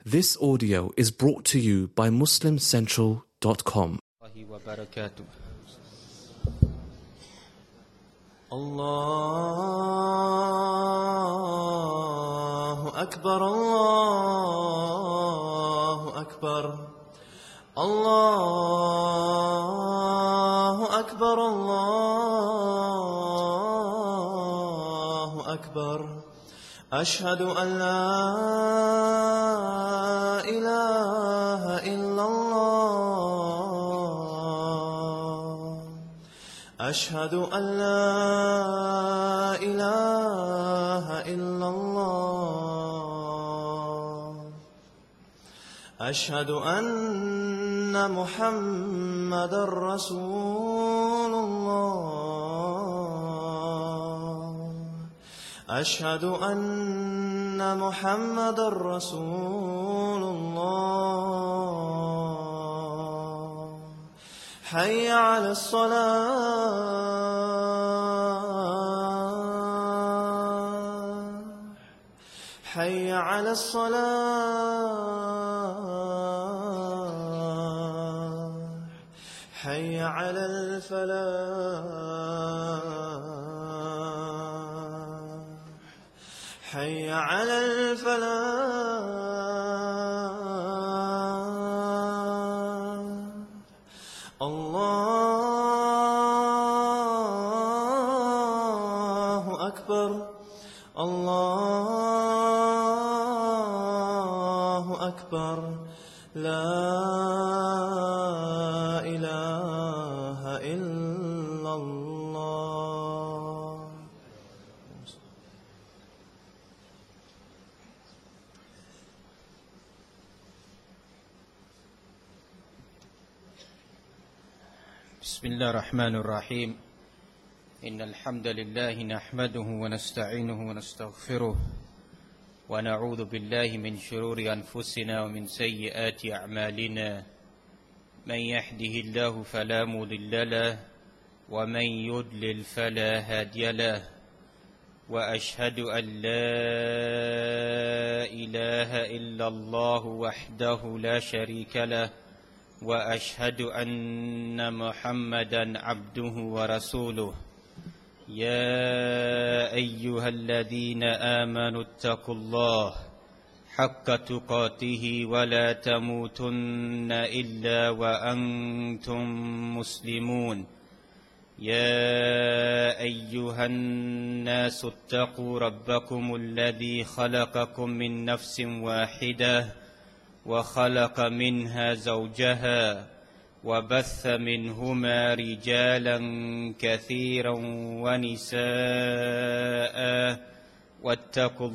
This audio is brought to you by MuslimCentral.com. الله أكبر الله أكبر الله أكبر الله أكبر أشهد أن لا إله إلا الله أشهد أن لا إله إلا الله أشهد أن محمدا رسول الله أشهد أن محمدا رسول الله حي على الصلاة حي على الصلاة حي على الفلاح حي على الفلاح الله أكبر الله أكبر لا إله إلا الله. بسم الله الرحمن الرحيم. إن الحمد لله نحمده ونستعينه ونستغفره ونعوذ بالله من شرور أنفسنا ومن سيئات أعمالنا من يهده الله فلا مضل له ومن يضلل فلا هادي له وأشهد أن لا إله إلا الله وحده لا شريك له وأشهد أن محمدا عبده ورسوله. يا أيها الذين آمنوا اتقوا الله حق تقاته ولا تموتن إلا وأنتم مسلمون. يا أيها الناس اتقوا ربكم الذي خلقكم من نفس واحدة وخلق منها زوجها وبث منهما رجالا كثيرا ونساء واتقوا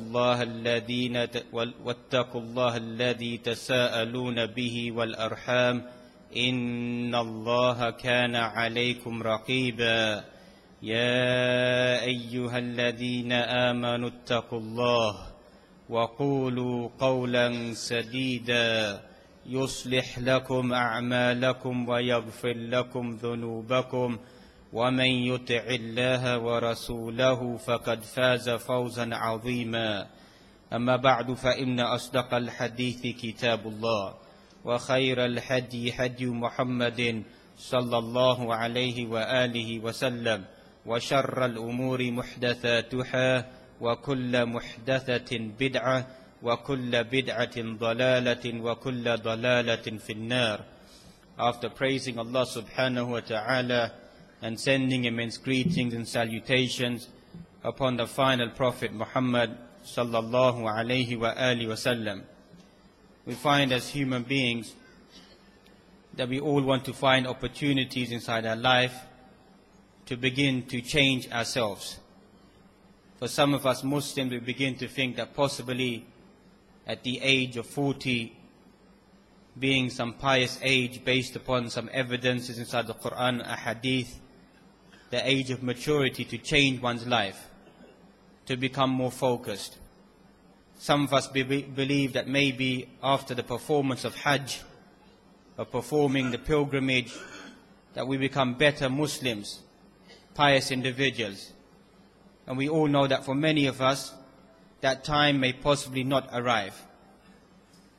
الله الذي تساءلون به والأرحام إن الله كان عليكم رقيبا. يا أيها الذين آمنوا اتقوا الله وقولوا قولا سديدا يصلح لكم أعمالكم ويغفر لكم ذنوبكم ومن يطع الله ورسوله فقد فاز فوزا عظيما. أما بعد فإن أصدق الحديث كتاب الله وخير الهدي هدي محمد صلى الله عليه وآله وسلم وشر الأمور محدثاتها وكل محدثة بدعة وكل بدعة ضلالة وكل ضلالة في النار. After praising Allah subhanahu wa ta'ala and sending immense greetings and salutations upon the final Prophet Muhammad sallallahu alayhi wa alihi wa sallam, we find as human beings that we all want to find opportunities inside our life to begin to change ourselves. For some of us Muslims, we begin to think that possibly at the age of 40, being some pious age based upon some evidences inside the Quran, a hadith, the age of maturity to change one's life, to become more focused. Some of us believe that maybe after the performance of Hajj, of performing the pilgrimage, that we become better Muslims, pious individuals. And we all know that for many of us, that time may possibly not arrive.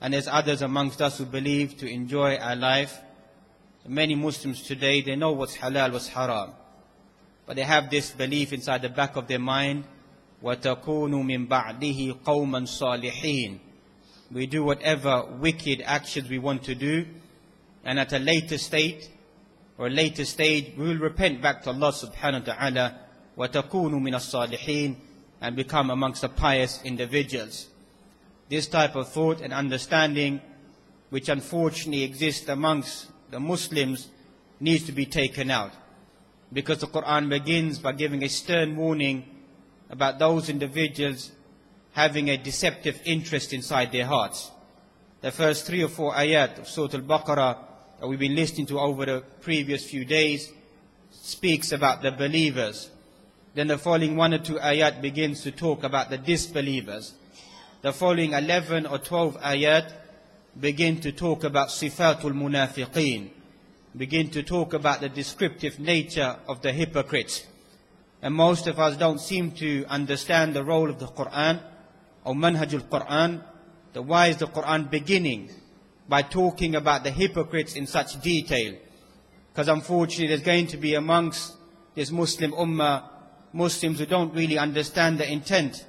and there's others amongst us who believe to enjoy our life. Many Muslims today, they know what's halal, what's haram. But they have this belief inside the back of their mind, وَتَكُونُ مِن بَعْدِهِ قَوْمًا صَالِحِينَ. We do whatever wicked actions we want to do, and at a later state, or a later stage, we will repent back to Allah subhanahu wa ta'ala, وَتَكُونُ مِنَ الصَّالِحِينَ, and become amongst the pious individuals. This type of thought and understanding, which unfortunately exists amongst the Muslims, needs to be taken out. Because the Quran begins by giving a stern warning about those individuals having a deceptive interest inside their hearts. The first 3 or 4 ayat of Surah Al-Baqarah that we've been listening to over the previous few days speaks about the believers. Then the following 1 or 2 ayat begins to talk about the disbelievers. The following 11 or 12 ayat begin to talk about sifatul munafiqeen, begin to talk about the descriptive nature of the hypocrites. And most of us don't seem to understand the role of the Quran, or manhajul Quran. Why is the Quran beginning by talking about the hypocrites in such detail? Because unfortunately there's going to be amongst this Muslim ummah, Muslims who don't really understand the intent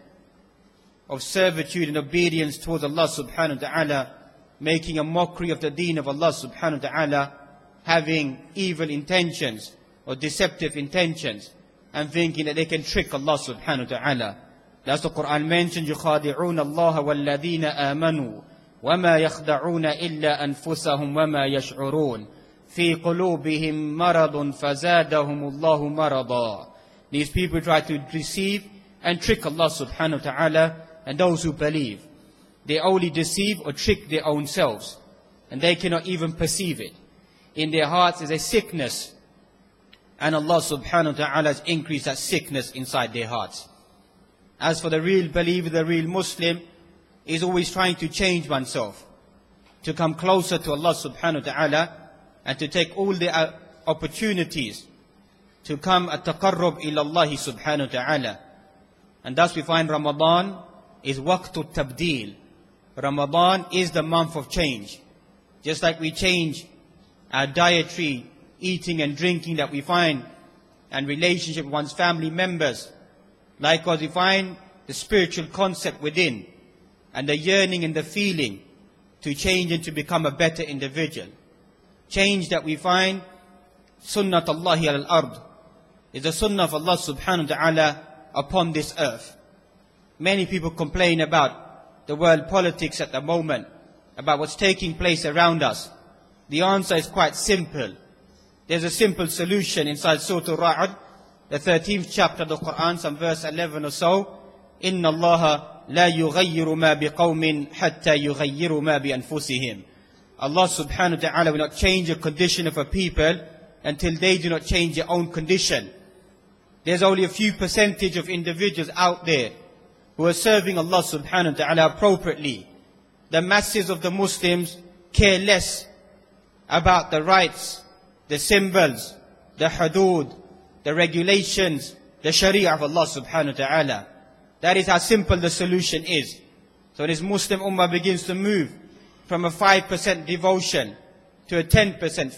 of servitude and obedience towards Allah subhanahu wa ta'ala, making a mockery of the deen of Allah subhanahu wa ta'ala, having evil intentions or deceptive intentions, and thinking that they can trick Allah subhanahu wa ta'ala. That's the Quran mentioned, يُخَادِعُونَ اللَّهَ وَالَّذِينَ آمَنُوا وَمَا يَخْدَعُونَ إِلَّا أَنفُسَهُمْ وَمَا يَشْعُرُونَ فِي قُلُوبِهِمْ مَرَضٌ فَزَادَهُمُ اللَّهُ مَرَضًا. These people try to deceive and trick Allah subhanahu wa ta'ala and those who believe. They only deceive or trick their own selves, and they cannot even perceive it. In their hearts is a sickness, and Allah subhanahu wa ta'ala has increased that sickness inside their hearts. As for the real believer, the real Muslim, is always trying to change oneself, to come closer to Allah subhanahu wa ta'ala, and to take all the opportunities to come at-taqarrub ila Allah subhanahu wa ta'ala. And thus we find Ramadan is waqtu tabdeel. Ramadan is the month of change. Just like we change our dietary, eating and drinking that we find, and relationship with one's family members, likewise we find the spiritual concept within, and the yearning and the feeling to change and to become a better individual. Change that we find, sunnat Allahi al-ard, is the sunnah of Allah subhanahu wa ta'ala upon this earth. Many people complain about the world politics at the moment, about what's taking place around us. The answer is quite simple. There's a simple solution inside Surah Al-Ra'd, the 13th chapter of the Quran, some verse 11 or so. إِنَّ اللَّهَ لَا يُغَيِّرُ مَا بِقَوْمٍ حَتَّى يُغَيِّرُ مَا بِأَنفُسِهِمْ. Allah subhanahu wa ta'ala will not change the condition of a people until they do not change their own condition. There's only a few percentage of individuals out there who are serving Allah subhanahu wa ta'ala appropriately. The masses of the Muslims care less about the rights, the symbols, the hudud, the regulations, the sharia of Allah subhanahu wa ta'ala. That is how simple the solution is. So this Muslim ummah begins to move from a 5% devotion to a 10%,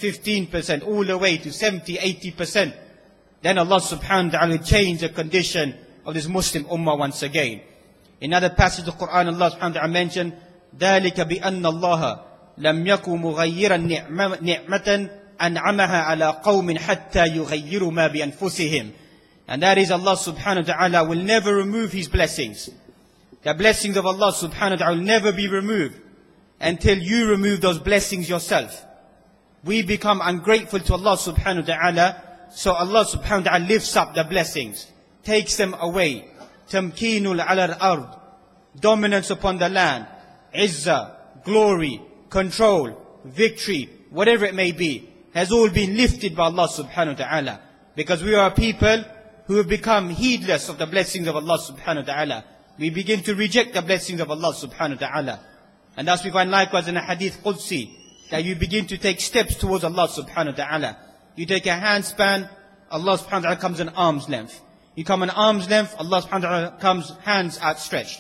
15%, all the way to 70, 80%. Then Allah subhanahu wa ta'ala will change the condition of this Muslim ummah once again. In another passage of the Quran, Allah subhanahu wa ta'ala mentioned, ذَلِكَ بِأَنَّ اللَّهَ لَمْ يَكُ مُغَيِّرًا نِعْمَةً أَنْعَمَهَا عَلَىٰ قَوْمٍ حَتَّى يُغَيِّرُوا مَا بِأَنفُسِهِمْ. And that is, Allah subhanahu wa ta'ala will never remove His blessings. The blessings of Allah subhanahu wa ta'ala will never be removed until you remove those blessings yourself. We become ungrateful to Allah subhanahu wa ta'ala, so Allah subhanahu wa ta'ala lifts up the blessings, takes them away. Tamkeenul ala al-ard, dominance upon the land, izzah, glory, control, victory, whatever it may be, has all been lifted by Allah subhanahu wa ta'ala. Because we are people who have become heedless of the blessings of Allah subhanahu wa ta'ala. We begin to reject the blessings of Allah subhanahu wa ta'ala. And thus we find likewise in a hadith Qudsi, that you begin to take steps towards Allah subhanahu wa ta'ala. You take a handspan, Allah subhanahu wa ta'ala comes an arm's length. You come an arm's length, Allah subhanahu wa ta'ala comes hands outstretched.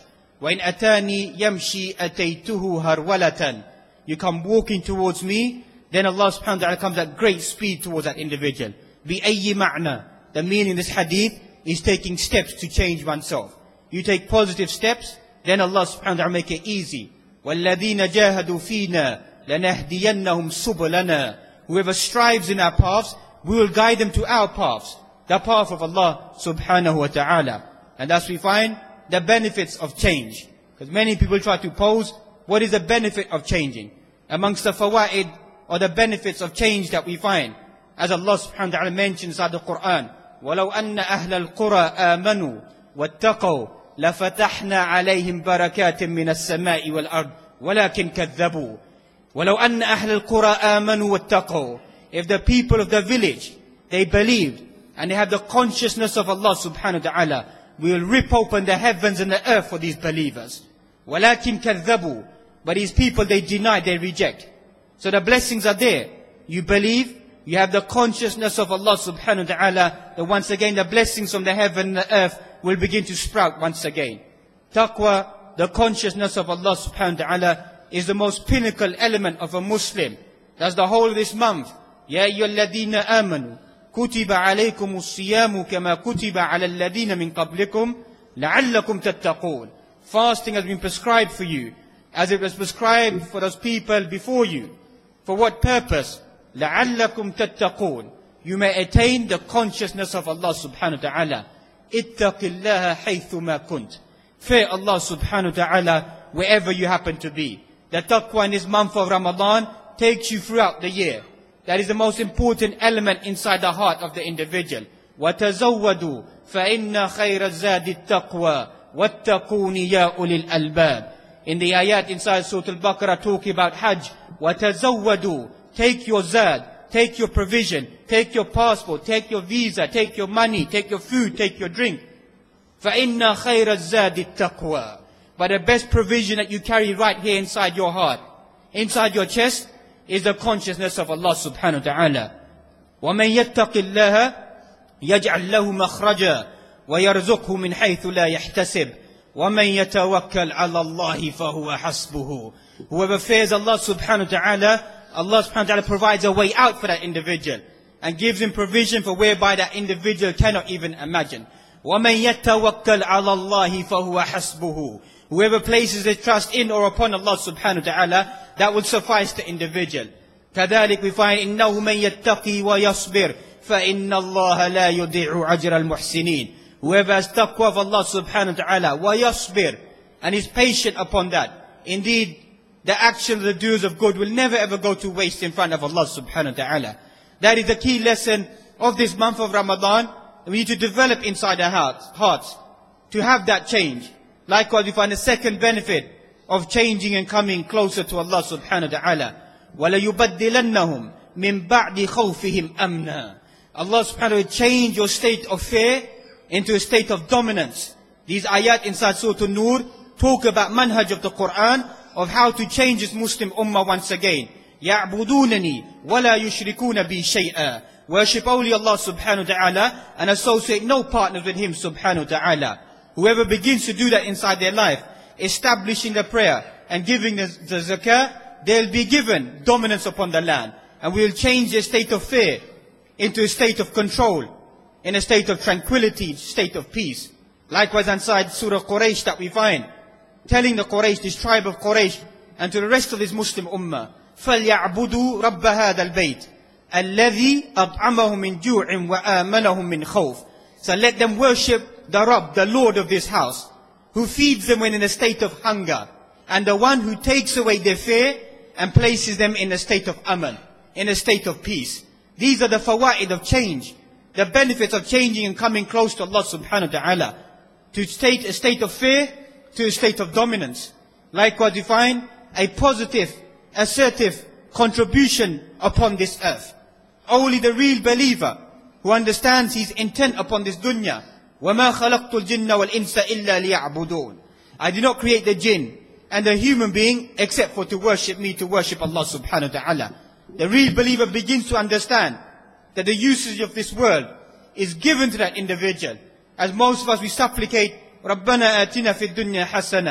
وَإِنْ أَتَانِي يَمْشِي أَتَيْتُهُ هَرْوَلَةً. You come walking towards me, then Allah subhanahu wa ta'ala comes at great speed towards that individual. بِأَيِّ مَعْنَى. The meaning of this hadith is taking steps to change oneself. You take positive steps, then Allah subhanahu wa ta'ala make it easy. وَالَّذِينَ جَاهَدُوا فِينَا لَنَهْدِيَنَّهُمْ سُبُلَنَا. Whoever strives in our paths, we will guide them to our paths, the path of Allah subhanahu wa ta'ala. And thus we find the benefits of change. Because many people try to pose, what is the benefit of changing? Amongst the fawaid or the benefits of change that we find, as Allah subhanahu wa ta'ala mentions in the Quran, وَلَوْ أَنَّ أَهْلَ الْقُرَىٰ آمَنُوا وَاتَّقَوْا لَفَتَحْنَا عَلَيْهِمْ بَرَكَاتٍ مِّنَ السَّمَاءِ وَالْأَرْضِ وَلَكِنْ كَذَّبُوا. وَلَوْ أَنَّ أَهْلَ الْقُرَىٰ آمَنُوا وَاتَّقَوْا. If the people of the village, they believed, and they have the consciousness of Allah subhanahu wa ta'ala, we will rip open the heavens and the earth for these believers. وَلَكِنْ كَذَّبُوا. But these people, they deny, they reject. So the blessings are there. You believe, you have the consciousness of Allah subhanahu wa ta'ala, that once again the blessings from the heaven and the earth will begin to sprout once again. Taqwa, the consciousness of Allah subhanahu wa ta'ala, is the most pinnacle element of a Muslim. That's the whole of this month. يَا أَيُّهَا الَّذِينَ آمَنُوا كُتِبَ عَلَيْكُمُ الصِّيَامُ كَمَا كُتِبَ عَلَى الَّذِينَ مِنْ قَبْلِكُمْ لَعَلَّكُمْ تَتَّقُونَ. Fasting has been prescribed for you, as it was prescribed for those people before you. For what purpose? لَعَلَّكُمْ تَتَّقُونَ. You may attain the consciousness of Allah subhanahu wa ta'ala. اتَّقِ اللَّهَ حَيْثُ مَا كُنْتَ. Fear Allah subhanahu wa ta'ala wherever you happen to be. The taqwa in this month of Ramadan takes you throughout the year. That is the most important element inside the heart of the individual. وَتَزَوَّدُوا فَإِنَّ خَيْرَ الزَّادِ التَّقْوَى وَاتَّقُونِ يَا أُولِي الْأَلْبَابِ. In the ayat inside Surah Al-Baqarah talking about Hajj, وَتَزَوَّدُوا. Take your zad, take your provision, take your passport, take your visa, take your money, take your food, take your drink. فَإِنَّ خَيْرَ الزَّادِ التَّقْوَى. But the best provision that you carry right here inside your heart, inside your chest, is the consciousness of Allah subhanahu wa ta'ala. وَمَنْ يَتَّقِ اللَّهَ يَجْعَلْ لَهُ مَخْرَجًا وَيَرْزُقْهُ مِنْ حَيْثُ لَا يَحْتَسِبْ وَمَنْ يَتَوَكَّلْ عَلَى اللَّهِ فَهُوَ حَسْبُهُ. Whoever fears Allah subhanahu wa ta'ala, Allah subhanahu wa ta'ala provides a way out for that individual and gives him provision for whereby that individual cannot even imagine. وَمَنْ يَتَوَكَّلْ عَلَى اللَّهِ فَهُوَ حَسْبُهُ. Whoever places their trust in or upon Allah subhanahu wa ta'ala, that will suffice the individual. كذلك we find إِنَّهُ مَنْ يَتَّقِي وَيَصْبِرْ فَإِنَّ اللَّهَ لَا يُضِيعُ أَجْرَ الْمُحْسِنِينَ. Whoever has taqwa of Allah subhanahu wa ta'ala, وَيَصْبِرْ, and is patient upon that, indeed the actions of the doers of good will never ever go to waste in front of Allah subhanahu wa ta'ala. That is the key lesson of this month of Ramadan. We need to develop inside our hearts to have that change. Likewise, we find the second benefit of changing and coming closer to Allah subhanahu wa ta'ala. وَلَيُبَدِّلَنَّهُمْ مِنْ بَعْدِ خَوْفِهِمْ أَمْنًا. Allah subhanahu wa ta'ala will change your state of fear into a state of dominance. These ayat inside Surah An-Nur talk about manhaj of the Quran, of how to change this Muslim ummah once again. يَعْبُدُونَنِي وَلَا يُشْرِكُونَ بِي شَيْئًا. Worship only Allah subhanahu wa ta'ala and associate no partners with Him subhanahu wa ta'ala. Whoever begins to do that inside their life, establishing the prayer and giving the zakah, they'll be given dominance upon the land. And we'll change their state of fear into a state of control, in a state of tranquility, state of peace. Likewise inside Surah Quraysh that we find, telling the Quraysh, this tribe of Quraysh, and to the rest of this Muslim ummah, فَلْيَعْبُدُوا رَبَّ هَذَا الْبَيْتِ الَّذِي أَطْعَمَهُمْ مِنْ جُوعٍ وَآمَنَهُمْ مِنْ خَوْفٍ. So let them worship the Rabb, the Lord of this house, who feeds them when in a state of hunger, and the one who takes away their fear and places them in a state of aman, in a state of peace. These are the fawaid of change, the benefits of changing and coming close to Allah subhanahu wa ta'ala, to a state of fear to a state of dominance. Likewise, we find a positive, assertive contribution upon this earth. Only the real believer who understands his intent upon this dunya, وَمَا خَلَقْتُ الْجِنَّ وَالْإِنسَ إِلَّا لِيَعْبُدُونَ. I do not create the jinn and the human being except for to worship me, to worship Allah subhanahu wa ta'ala. The real believer begins to understand that the usage of this world is given to that individual. As most of us, we supplicate, رَبَّنَا آتِنَا فِي الدُّنْيَا حَسَنَةً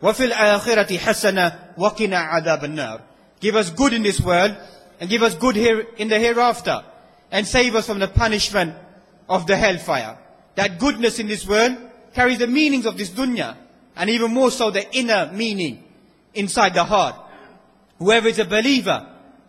وَفِي الْآخِرَةِ حَسَنَةً وَقِنَا عَذَابَ النَّارِ. Give us good in this world, and give us good here in the hereafter, and save us from the punishment of the hellfire. That goodness in this world carries the meanings of this dunya, and even more so the inner meaning inside the heart. Whoever is a believer,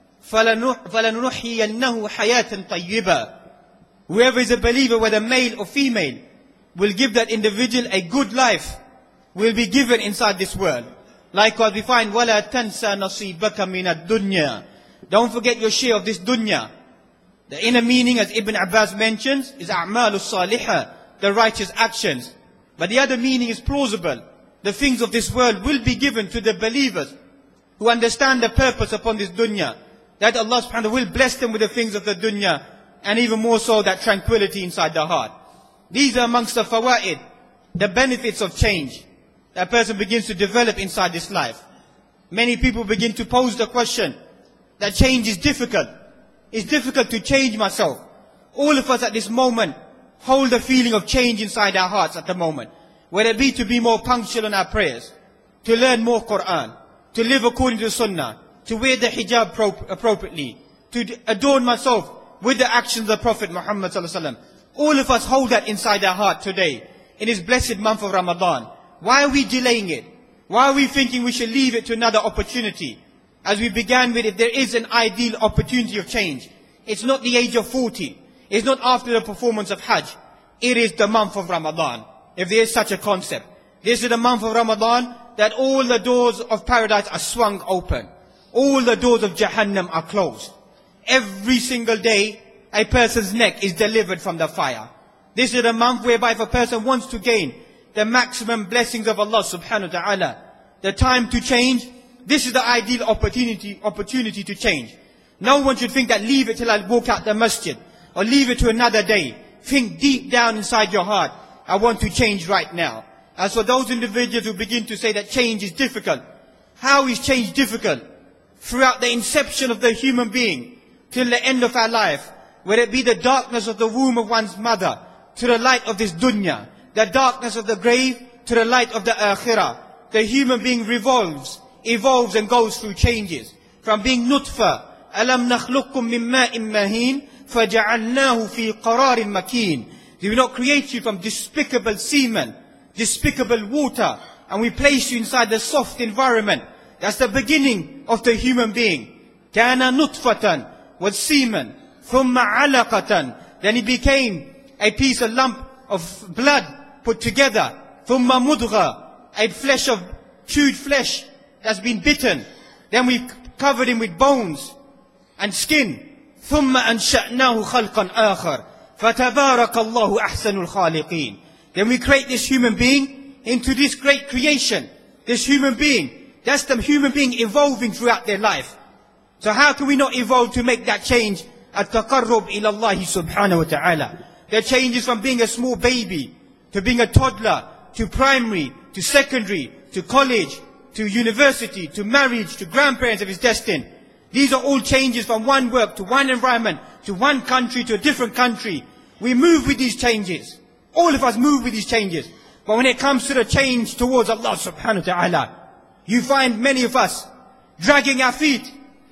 فَلَنُحْيِيَنَّهُ حَيَاةً طَيِّبًا. Whoever is a believer, whether male or female, will give that individual a good life, will be given inside this world. Likewise we find, وَلَا تَنْسَى نَصِيبَكَ مِنَ الدُّنْيَا. Don't forget your share of this dunya. The inner meaning, as Ibn Abbas mentions, is أَعْمَالُ الصَّالِحَةِ, the righteous actions. But the other meaning is plausible. The things of this world will be given to the believers who understand the purpose upon this dunya. That Allah subhanahu wa ta'ala will bless them with the things of the dunya, and even more so that tranquility inside the heart. These are amongst the fawaid, the benefits of change that a person begins to develop inside this life. Many people begin to pose the question that change is difficult. It's difficult to change myself. All of us at this moment hold a feeling of change inside our hearts at the moment. Whether it be to be more punctual in our prayers, to learn more Quran, to live according to the Sunnah, to wear the hijab appropriately, to adorn myself with the actions of the Prophet Muhammad sallallahu alaihi wasallam. All of us hold that inside our heart today, in this blessed month of Ramadan. Why are we delaying it? Why are we thinking we should leave it to another opportunity? As we began with, if there is an ideal opportunity of change, it's not the age of 40. It's not after the performance of Hajj. It is the month of Ramadan, if there is such a concept. This is the month of Ramadan that all the doors of paradise are swung open. All the doors of Jahannam are closed. Every single day, a person's neck is delivered from the fire. This is a month whereby if a person wants to gain the maximum blessings of Allah subhanahu wa ta'ala, the time to change, this is the ideal opportunity to change. No one should think that leave it till I walk out the masjid, or leave it to another day. Think deep down inside your heart, I want to change right now. As for those individuals who begin to say that change is difficult, how is change difficult? Throughout the inception of the human being, till the end of our life, whether it be the darkness of the womb of one's mother, to the light of this dunya, the darkness of the grave, to the light of the akhirah, the human being revolves, evolves and goes through changes. From being nutfa, أَلَمْ نَخْلُقكُم مِّن مَّاءٍ مَّهِينٍ فَجَعَلْنَاهُ فِي قَرَارٍ مَكِينٍ. Did we not create you from despicable semen, despicable water, and we place you inside the soft environment? That's the beginning of the human being. كَانَ نُطْفَةً, was semen. ثُمَّ عَلَقَةً, then he became a piece, a lump of blood put together. ثُمَّ مُضْغَةً, a flesh of chewed flesh that's been bitten. Then we covered him with bones and skin. ثُمَّ أَنشَأْنَاهُ خَلْقًا آخَرَ فَتَبَارَكَ اللَّهُ أَحْسَنُ الْخَالِقِينَ. Then we create this human being into this great creation. This human being, that's the human being evolving throughout their life. So how can we not evolve to make that change? التقرب إلى الله سبحانه وتعالى. The changes from being a small baby, to being a toddler, to primary, to secondary, to college, to university, to marriage, to grandparents if it's destined. These are all changes from one work to one environment, to one country to a different country. We move with these changes. All of us move with these changes. But when it comes to the change towards Allah subhanahu wa ta'ala, you find many of us dragging our feet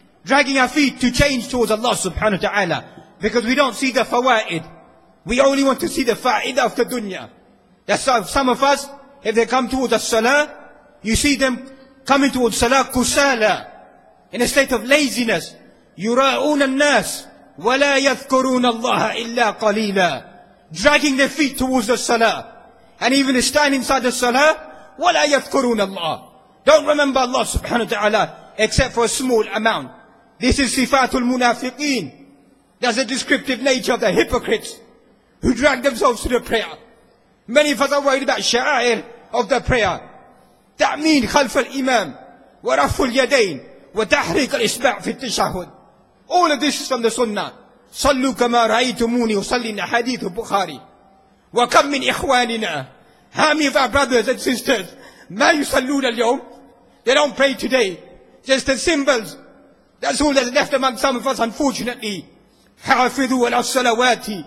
to change towards Allah subhanahu wa ta'ala, because we don't see the fawaid. We only want to see the fa'idah of the dunya. That's why some of us, if they come towards the salah, you see them coming towards salah kusala, in a state of laziness. يُرَاءُونَ النَّاسِ وَلَا يَذْكُرُونَ اللَّهَ إِلَّا قَلِيلًا, dragging their feet towards the salah. And even stand inside the salah, وَلَا يَذْكُرُونَ اللَّهَ, don't remember Allah subhanahu wa ta'ala except for a small amount. This is sifatul munafiqeen. That's the descriptive nature of the hypocrites who drag themselves to the prayer. Many of us are worried about sha'air of the prayer. تأمين خلف الإمام ورفع اليدين وتحريك الإصبع في التشهد. All of this is from the Sunnah. صلوا كما رأيتموني أصلي, حديث البخاري. وكم من إخواننا, how many of our brothers and sisters ما يصلون اليوم, they don't pray today, just the symbols. That's all that's left among some of us, unfortunately. حافظوا على الصلوات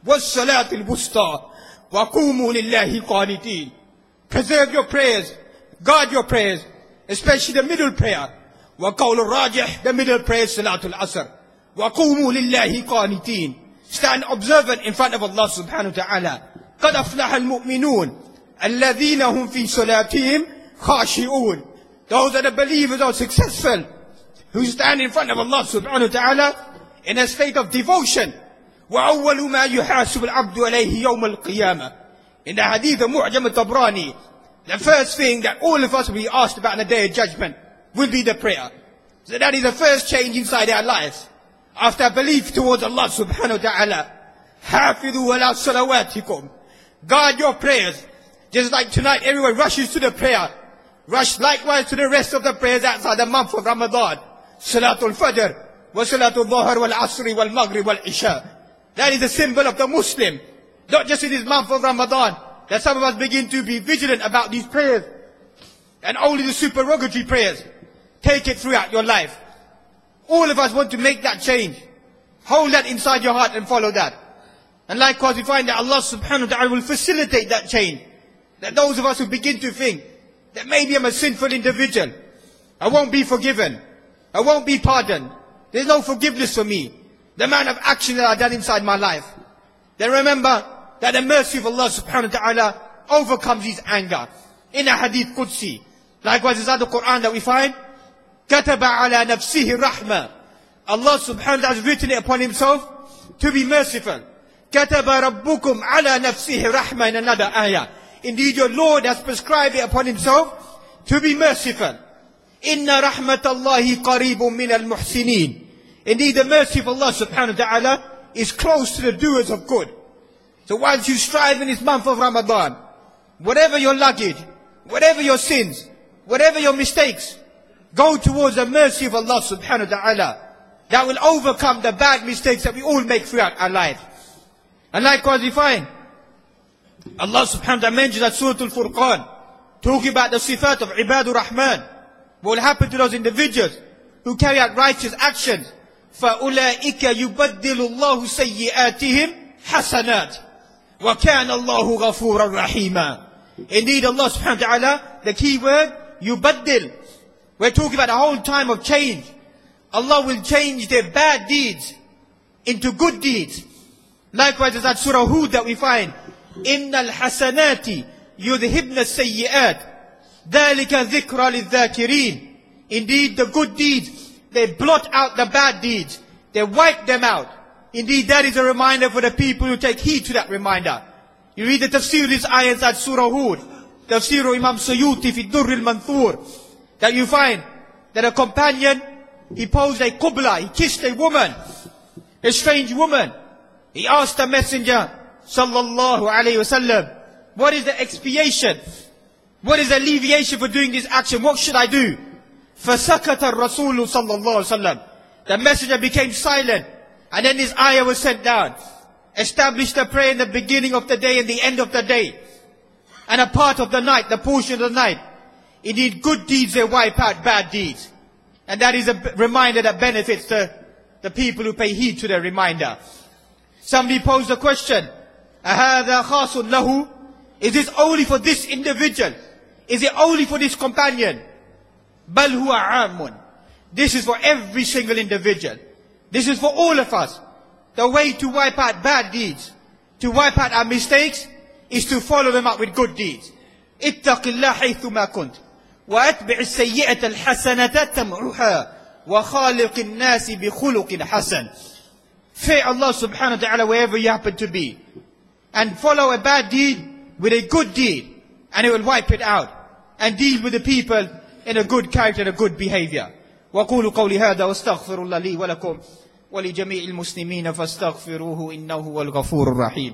والصلاة الوسطى وقوموا لله قانتين. Preserve your prayers, Guard your prayers, especially the middle prayer. وَقَوْلُ الرَّاجِحِ, the middle prayer, Salatul Asr. وَقُومُوا لِلَّهِ قَانِتِينَ, stand observant in front of Allah subhanahu wa ta'ala. قَدْ أَفْلَحَ الْمُؤْمِنُونَ الَّذِينَ هُمْ فِي صَلَاتِهِمْ خَاشِعُونَ. Those are the believers are successful, who stand in front of Allah subhanahu wa ta'ala in a state of devotion. وَأَوَّلُ مَا يُحَاسِبُ الْعَبْدُ عَلَيْهِ يَوْمَ الْقِيَامَةِ. In the hadith of Mu'jam al-Tabrani, the first thing that all of us will be asked about on the day of judgment will be the prayer. So that is the first change inside our lives. After belief towards Allah subhanahu wa ta'ala. حَافِظُوا عَلَى صَلَوَاتِكُمْ. Guard your prayers. Just like tonight everyone rushes to the prayer. Rush likewise to the rest of the prayers outside the month of Ramadan. Salatul Fajr, wa Salatul Dhuhr, wal Asri, wal Maghrib, wal Isha. That is the symbol of the Muslim. Not just in this month of Ramadan, that some of us begin to be vigilant about these prayers. And only the supererogatory prayers. Take it throughout your life. All of us want to make that change. Hold that inside your heart and follow that. And likewise we find that Allah subhanahu wa ta'ala will facilitate that change. That those of us who begin to think that maybe I'm a sinful individual, I won't be forgiven, I won't be pardoned, there's no forgiveness for me, the amount of action that I've done inside my life. Then remember that the mercy of Allah subhanahu wa ta'ala overcomes his anger. In a hadith Qudsi, likewise inside the Quran that we find, كَتَبَ عَلَى نَفْسِهِ رَحْمَةً. Allah subhanahu wa ta'ala has written it upon himself to be merciful. كَتَبَ رَبُّكُمْ عَلَى نَفْسِهِ رَحْمَةً. In another ayah, indeed your Lord has prescribed it upon himself to be merciful. Inna rahmatallahi qareebun min al-muhsinin. Indeed the mercy of Allah subhanahu wa ta'ala is close to the doers of good. So once you strive in this month of Ramadan, whatever your luggage, whatever your sins, whatever your mistakes, go towards the mercy of Allah subhanahu wa ta'ala. That will overcome the bad mistakes that we all make throughout our life. And likewise we find Allah subhanahu wa ta'ala mentions that Surah Al-Furqan, talking about the sifat of Ibadur Rahman, what will happen to those individuals who carry out righteous actions. فَأُولَٰئِكَ يُبَدِّلُ اللَّهُ سَيِّئَاتِهِمْ حَسَنَاتٍ وَكَانَ اللَّهُ غَفُورًا رَحِيمًا. Indeed Allah subhanahu wa ta'ala, the key word, yubaddil. We're talking about a whole time of change. Allah will change their bad deeds into good deeds. Likewise as that Surah Hud that we find, إِنَّ الْحَسَنَاتِ يُذْهِبْنَ السَّيِّئَاتِ ذَلِكَ ذِكْرَى لِلذَّاكِرِينَ. Indeed the good deeds, they blot out the bad deeds. They wipe them out. Indeed that is a reminder for the people who take heed to that reminder. You read the tafsir of this ayah inside Surah Hud, tafsir of Imam Suyuti fi Durr al-Manthur, that you find that a companion, he posed a qubla, he kissed a woman, a strange woman. He asked the messenger sallallahu alayhi wasallam, what is the expiation? What is the alleviation for doing this action? What should I do? فَسَكَتَ الرَّسُولُ صَلَّى اللَّهُ عَلَيْهِ وَسَلَّمَ. The messenger became silent. And then this ayah was sent down. Establish the prayer in the beginning of the day and the end of the day. And a part of the night, the portion of the night. Indeed, good deeds, they wipe out bad deeds. And that is a reminder that benefits the people who pay heed to the reminder. Somebody posed a question. أَهَذَا خَاصٌ لَهُ. Is this only for this individual? Is it only for this companion? بَلْ هُوَ عَامٌ. This is for every single individual. This is for all of us. The way to wipe out bad deeds, to wipe out our mistakes, is to follow them up with good deeds. اتق الله حيثما كنت وأتبع السيئة الحسنة تمحها وخالق الناس بخلق حسن. Fear Allah subhanahu wa ta'ala wherever you happen to be. And follow a bad deed with a good deed. And it will wipe it out. And deal with the people in a good character and a good behavior. وَقُولُوا قَوْلِ هَذَا وَاسْتَغْفِرُ اللَّهِ لِي وَلَكُمْ وَلِجَمِيعِ الْمُسْلِمِينَ فَاسْتَغْفِرُوهُ إِنَّهُ هُوَ الْغَفُورُ الرَّحِيمُ.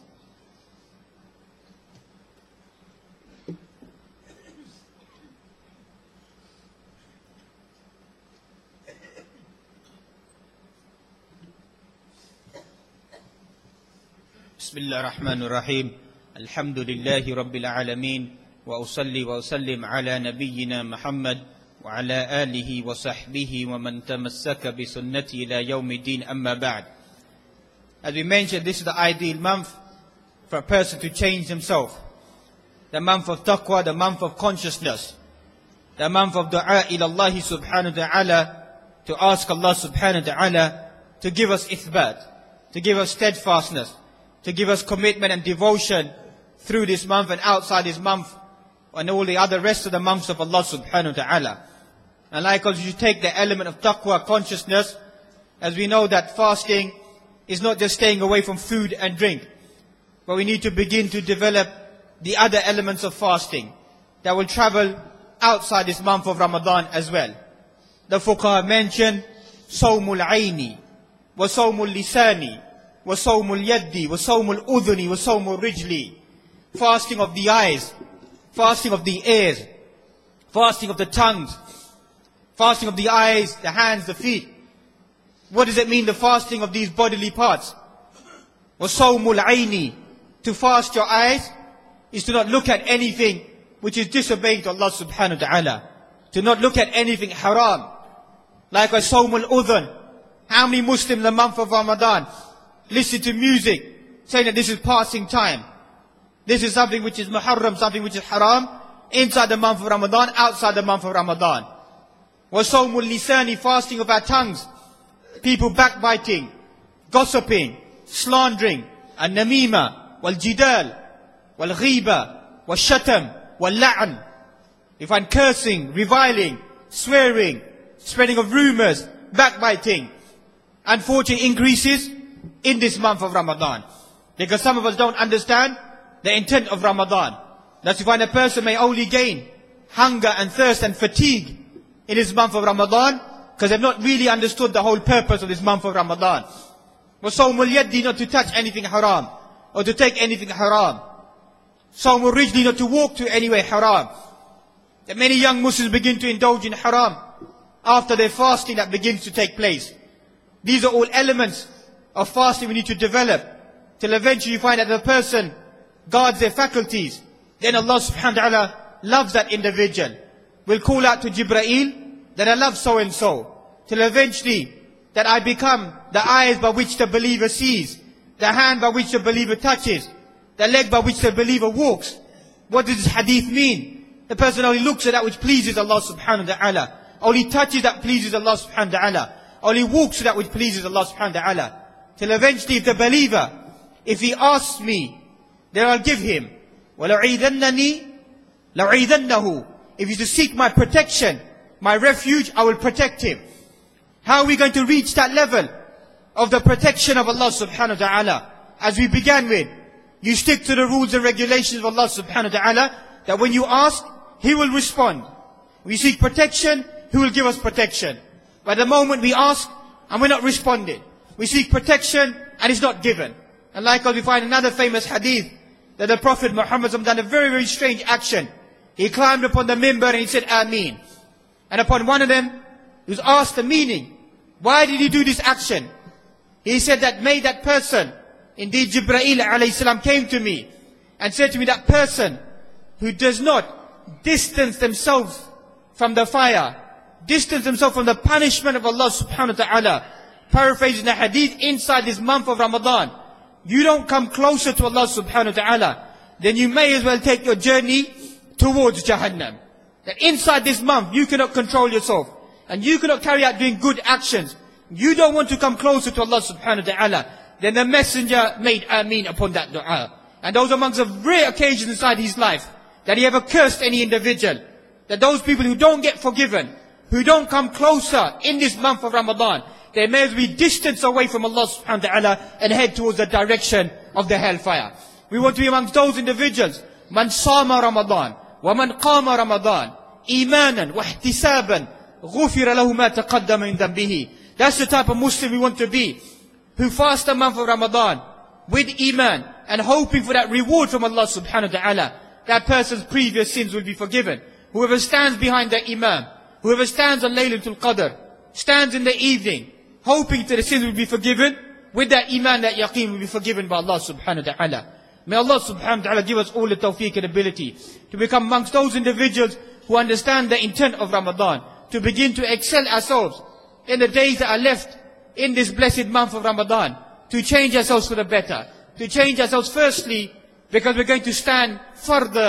بسم الله الرحمن الرحيم. الحمد لله رب العالمين وأصلي وأسلم على نبينا محمد وعلى آله وصحبه ومن تمسك بسنته إلى يوم الدين أما بعد. As we mentioned, this is the ideal month for a person to change himself. the month of taqwa, the month of consciousness, the month of dua ila Allah subhanahu wa ta'ala, to ask Allah subhanahu wa ta'ala to give us ithbat, to give us steadfastness, to give us commitment and devotion through this month and outside this month and all the other rest of the months of Allah subhanahu wa ta'ala. And likewise, you take the element of taqwa, consciousness, as we know that fasting is not just staying away from food and drink, but we need to begin to develop the other elements of fasting that will travel outside this month of Ramadan as well. The fuqaha mentioned sawmul ayni, wa sawmul lisani, wa sawmul yaddi, wa sawmul udhuni, wa sawmul rijli. Fasting of the eyes, fasting of the ears, fasting of the tongues, fasting of the eyes, the hands, the feet. What does it mean, the fasting of these bodily parts? Wa sawmul ayni, to fast your eyes is to not look at anything which is disobeying to Allah subhanahu wa ta'ala. To not look at anything haram. Likewise, sawmul udhun. How many Muslims in the month of Ramadan listen to music, saying that this is passing time? This is something which is muharram, something which is haram, inside the month of Ramadan, outside the month of Ramadan. Wa sawmul lisani, fasting of our tongues. People backbiting, gossiping, slandering, and namima, wal jidal, wal ghiba, wal shatam, wal la'an. You find cursing, reviling, swearing, spreading of rumors, backbiting. Unfortunately, increases in this month of Ramadan. Because some of us don't understand the intent of Ramadan. That's you find a person may only gain hunger and thirst and fatigue in this month of Ramadan because they've not really understood the whole purpose of this month of Ramadan. وَصَوْمُ الْيَدِّ, not to touch anything haram or to take anything haram. صَوْمُ الرِّجْلِ, not to walk to anywhere haram. That many young Muslims begin to indulge in haram after their fasting that begins to take place. These are all elements of fasting we need to develop till eventually you find that the person guards their faculties. Then Allah subhanahu wa ta'ala loves that individual. Will call out to Jibreel that I love so and so. Till eventually that I become the eyes by which the believer sees, the hand by which the believer touches, the leg by which the believer walks. What does this hadith mean? The person only looks at that which pleases Allah subhanahu wa ta'ala. Only touches that pleases Allah subhanahu wa ta'ala. Only walks to that which pleases Allah subhanahu wa ta'ala. Till eventually if the believer, if he asks me, then I'll give him. وَلَعِيذَنَّنِي لَعِيذَنَّهُ. If he's to seek my protection, my refuge, I will protect him. How are we going to reach that level of the protection of Allah subhanahu wa ta'ala? As we began with, you stick to the rules and regulations of Allah subhanahu wa ta'ala, that when you ask, He will respond. We seek protection, He will give us protection. But the moment we ask, and we're not responding, we seek protection, and it's not given. And likewise we find another famous hadith, that the Prophet Muhammad done a very, very strange action. He climbed upon the minbar and he said, Ameen. And upon one of them, he was asked the meaning. Why did he do this action? He said that, may that person, indeed Jibreel alayhi salam came to me and said to me, that person who does not distance themselves from the fire, distance themselves from the punishment of Allah subhanahu wa ta'ala, paraphrasing the hadith, inside this month of Ramadan, you don't come closer to Allah subhanahu wa ta'ala, then you may as well take your journey towards Jahannam. That inside this month, you cannot control yourself. And you cannot carry out doing good actions. You don't want to come closer to Allah subhanahu wa ta'ala. Then the messenger made Ameen upon that dua. And those amongst the rare occasions inside his life, that he ever cursed any individual. That those people who don't get forgiven, who don't come closer in this month of Ramadan, they may as well be distanced away from Allah subhanahu wa ta'ala and head towards the direction of the hellfire. We want to be amongst those individuals. Man sama Ramadan, wa man qama Ramadan, imanan wa ihtisaban, ghufira lahu ma taqaddama min dhanbihi. That's the type of Muslim we want to be, who fast the month of Ramadan with iman and hoping for that reward from Allah subhanahu wa ta'ala. That person's previous sins will be forgiven. Whoever stands behind the imam, whoever stands on Laylatul Qadr, stands in the evening, hoping that the sins will be forgiven, with that iman, that yaqeen will be forgiven by Allah subhanahu wa ta'ala. May Allah subhanahu wa ta'ala give us all the tawfiq and ability to become amongst those individuals who understand the intent of Ramadan, to begin to excel ourselves in the days that are left in this blessed month of Ramadan, to change ourselves for the better, to change ourselves firstly because we're going to stand further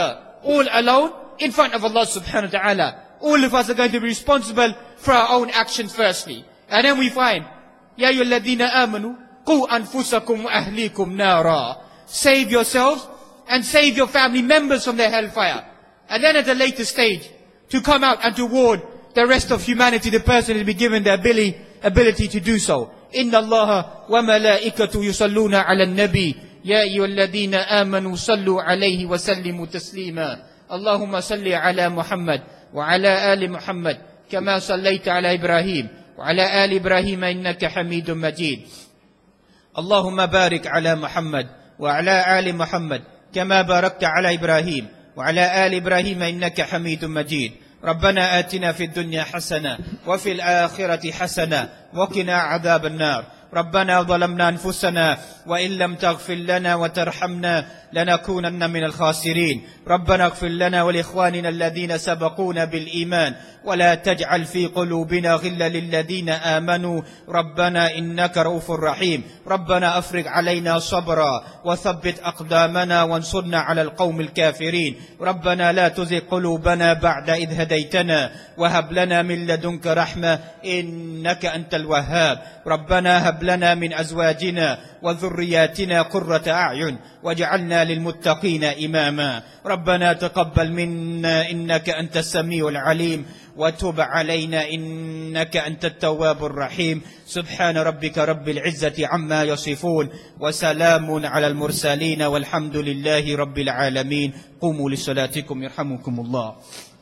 all alone in front of Allah subhanahu wa ta'ala. All of us are going to be responsible for our own actions firstly. And then we find, Ya ayyuhalladhina amanu, qu anfusakum wa ahlikum nara. Save yourselves and save your family members from their hellfire. And then at a later stage, to come out and to warn the rest of humanity, the person will be given the ability to do so. Inna Allaha wa malaikatu yusalluna ala nabi. Ya ayyuhalladhina amanu sallu alayhi wa sallimu taslima. Allahumma salli ala Muhammad wa ala ali Muhammad kama sallaita ala Ibrahim wa ala ali Ibrahim innaka Hamidum Majid. Allahumma barik ala Muhammad wa ala ali Muhammad kama barakta ala Ibrahim wa ala ali Ibrahim innaka Hamidum Majid. ربنا آتنا في الدنيا حسنة وفي الآخرة حسنة وقنا عذاب النار. ربنا ظلمنا أنفسنا وإن لم تغفر لنا وترحمنا لنكونن من الخاسرين. ربنا اغفر لنا ولإخواننا الذين سبقونا بالإيمان ولا تجعل في قلوبنا غلا للذين آمنوا ربنا إنك رؤوف رحيم. ربنا أفرغ علينا صبرا وثبت أقدامنا وانصرنا على القوم الكافرين. ربنا لا تزغ قلوبنا بعد إذ هديتنا وهب لنا من لدنك رحمة إنك أنت الوهاب. ربنا هب لنا من أزواجنا وذرياتنا قرة أعين واجعلنا للمتقين إماما. ربنا تقبل منا إنك أنت السميع العليم وتب علينا إنك أنت التواب الرحيم. سبحان ربك رب العزة عما يصفون وسلام على المرسلين والحمد لله رب العالمين. قوموا لصلاتكم يرحمكم الله.